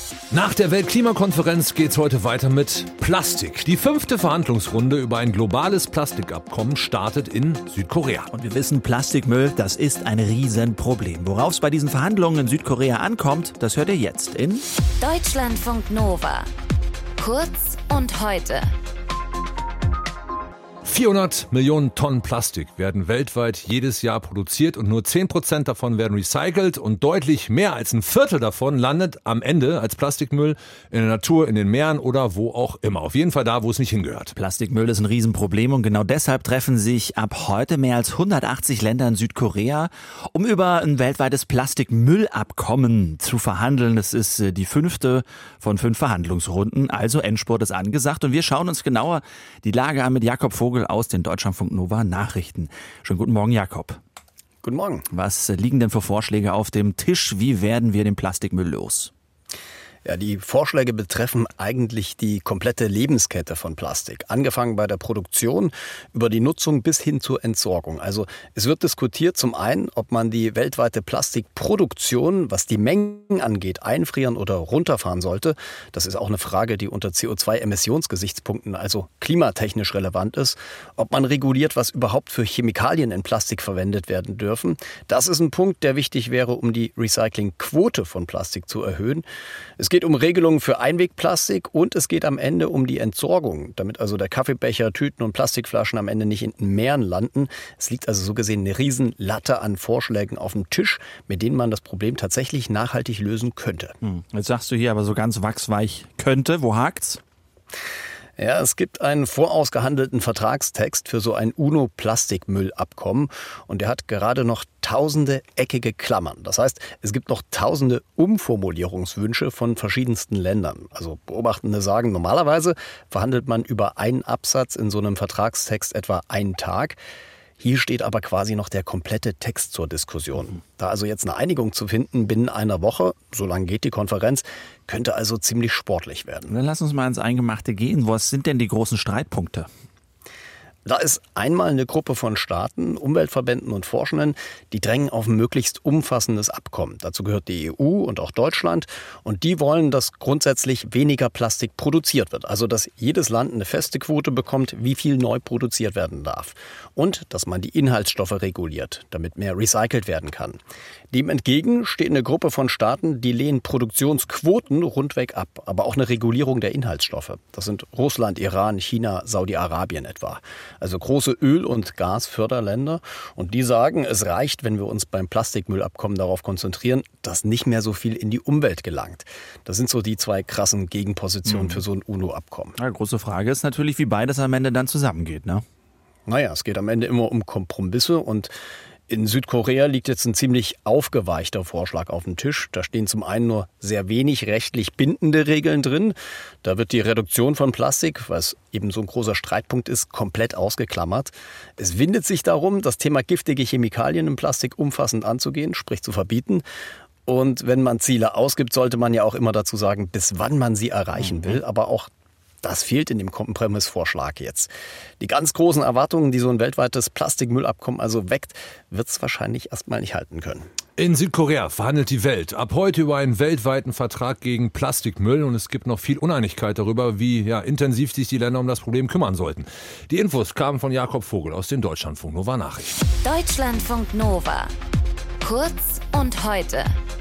Nach der Weltklimakonferenz geht's heute weiter mit Plastik. Die 5. Verhandlungsrunde über ein globales Plastikabkommen startet in Südkorea. Und wir wissen, Plastikmüll, das ist ein Riesenproblem. Worauf es bei diesen Verhandlungen in Südkorea ankommt, das hört ihr jetzt in Deutschlandfunk Nova. Kurz und heute. 400 Millionen Tonnen Plastik werden weltweit jedes Jahr produziert und nur 10% davon werden recycelt und deutlich mehr als ein Viertel davon landet am Ende als Plastikmüll in der Natur, in den Meeren oder wo auch immer. Auf jeden Fall da, wo es nicht hingehört. Plastikmüll ist ein Riesenproblem und genau deshalb treffen sich ab heute mehr als 180 Länder in Südkorea, um über ein weltweites Plastikmüllabkommen zu verhandeln. Das ist die 5. von 5 Verhandlungsrunden, also Endspurt ist angesagt und wir schauen uns genauer die Lage an mit Jakob Vogel aus den Deutschlandfunk Nova Nachrichten. Schönen guten Morgen, Jakob. Guten Morgen. Was liegen denn für Vorschläge auf dem Tisch? Wie werden wir den Plastikmüll los? Ja, die Vorschläge betreffen eigentlich die komplette Lebenskette von Plastik. Angefangen bei der Produktion, über die Nutzung bis hin zur Entsorgung. Also es wird diskutiert zum einen, ob man die weltweite Plastikproduktion, was die Mengen angeht, einfrieren oder runterfahren sollte. Das ist auch eine Frage, die unter CO2-Emissionsgesichtspunkten, also klimatechnisch relevant ist. Ob man reguliert, was überhaupt für Chemikalien in Plastik verwendet werden dürfen. Das ist ein Punkt, der wichtig wäre, um die Recyclingquote von Plastik zu erhöhen. Es geht um Regelungen für Einwegplastik und es geht am Ende um die Entsorgung, damit also der Kaffeebecher, Tüten und Plastikflaschen am Ende nicht in den Meeren landen. Es liegt also so gesehen eine Riesenlatte an Vorschlägen auf dem Tisch, mit denen man das Problem tatsächlich nachhaltig lösen könnte. Jetzt sagst du hier aber so ganz wachsweich könnte. Wo hakt's? Ja, es gibt einen vorausgehandelten Vertragstext für so ein UNO-Plastikmüllabkommen und der hat gerade noch tausende eckige Klammern. Das heißt, es gibt noch tausende Umformulierungswünsche von verschiedensten Ländern. Also Beobachtende sagen, normalerweise verhandelt man über einen Absatz in so einem Vertragstext etwa einen Tag. Hier steht aber quasi noch der komplette Text zur Diskussion. Da also jetzt eine Einigung zu finden binnen einer Woche, so lange geht die Konferenz, könnte also ziemlich sportlich werden. Dann lass uns mal ins Eingemachte gehen. Was sind denn die großen Streitpunkte? Da ist einmal eine Gruppe von Staaten, Umweltverbänden und Forschenden, die drängen auf ein möglichst umfassendes Abkommen. Dazu gehört die EU und auch Deutschland. Und die wollen, dass grundsätzlich weniger Plastik produziert wird. Also, dass jedes Land eine feste Quote bekommt, wie viel neu produziert werden darf. Und, dass man die Inhaltsstoffe reguliert, damit mehr recycelt werden kann. Dem entgegen steht eine Gruppe von Staaten, die lehnen Produktionsquoten rundweg ab. Aber auch eine Regulierung der Inhaltsstoffe. Das sind Russland, Iran, China, Saudi-Arabien etwa. Also große Öl- und Gasförderländer. Und die sagen, es reicht, wenn wir uns beim Plastikmüllabkommen darauf konzentrieren, dass nicht mehr so viel in die Umwelt gelangt. Das sind so die 2 krassen Gegenpositionen für so ein UNO-Abkommen. Ja, große Frage ist natürlich, wie beides am Ende dann zusammengeht, ne? Naja, es geht am Ende immer um Kompromisse und in Südkorea liegt jetzt ein ziemlich aufgeweichter Vorschlag auf dem Tisch. Da stehen zum einen nur sehr wenig rechtlich bindende Regeln drin. Da wird die Reduktion von Plastik, was eben so ein großer Streitpunkt ist, komplett ausgeklammert. Es windet sich darum, das Thema giftige Chemikalien im Plastik umfassend anzugehen, sprich zu verbieten. Und wenn man Ziele ausgibt, sollte man ja auch immer dazu sagen, bis wann man sie erreichen will. Aber auch das fehlt in dem Kompromissvorschlag jetzt. Die ganz großen Erwartungen, die so ein weltweites Plastikmüllabkommen also weckt, wird es wahrscheinlich erstmal nicht halten können. In Südkorea verhandelt die Welt ab heute über einen weltweiten Vertrag gegen Plastikmüll und es gibt noch viel Uneinigkeit darüber, wie intensiv sich die Länder um das Problem kümmern sollten. Die Infos kamen von Jakob Vogel aus den Deutschlandfunk Nova Nachrichten. Deutschlandfunk Nova. Kurz und heute.